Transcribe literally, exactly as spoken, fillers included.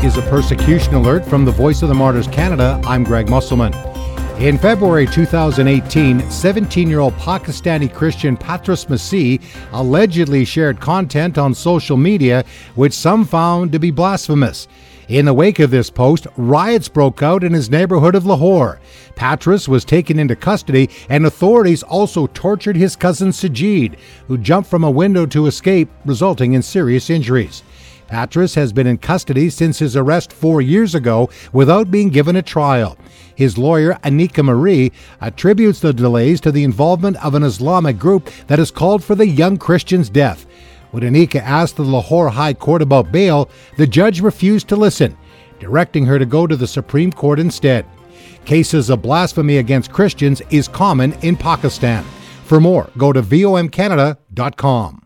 is a persecution alert from the Voice of the Martyrs Canada. I'm Greg Musselman. In February two thousand eighteen, seventeen-year-old Pakistani Christian Patras Masih allegedly shared content on social media which some found to be blasphemous. In the wake of this post, riots broke out in his neighborhood of Lahore. Patras was taken into custody, and authorities also tortured his cousin Sajid, who jumped from a window to escape, resulting in serious injuries. Patras has been in custody since his arrest four years ago without being given a trial. His lawyer, Anika Marie, attributes the delays to the involvement of an Islamic group that has called for the young Christian's death. When Anika asked the Lahore High Court about bail, the judge refused to listen, directing her to go to the Supreme Court instead. Cases of blasphemy against Christians is common in Pakistan. For more, go to V O M Canada dot com.